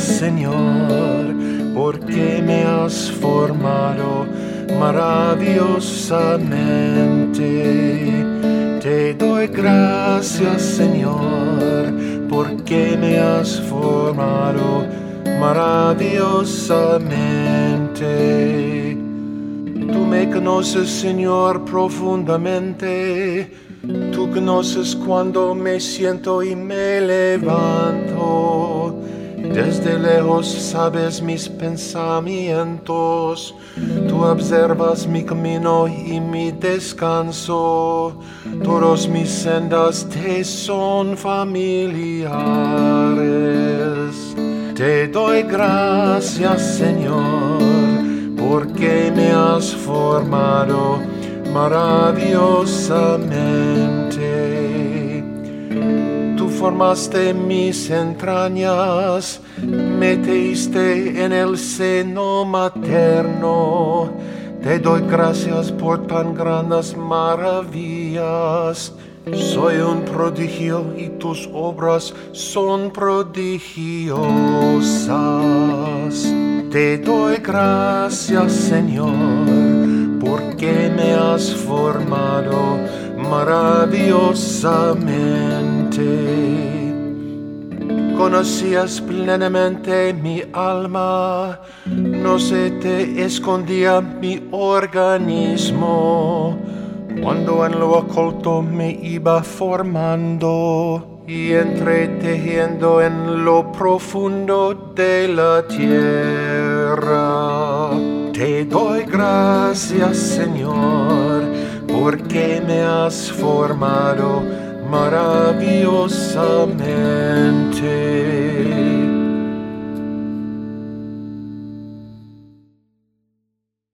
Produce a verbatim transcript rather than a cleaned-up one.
Señor, porque me has formado maravillosamente. Te doy gracias, Señor, porque me has formado maravillosamente. Tú me conoces, Señor, profundamente. Tú conoces cuando me siento y me levanto. Desde lejos sabes mis pensamientos. Tú observas mi camino y mi descanso. Todos mis sendas te son familiares. Te doy gracias, Señor, porque me has formado maravillosamente. Tú formaste mis entrañas, metiste en el seno materno. Te doy gracias por tan grandes maravillas. Soy un prodigio y tus obras son prodigiosas. Te doy gracias, Señor, porque me has formado maravillosamente. Conocías plenamente mi alma, no se te escondía mi organismo. Cuando en lo oculto me iba formando y entretejiendo en lo profundo de la tierra. Te doy gracias, Señor, porque me has formado maravillosamente.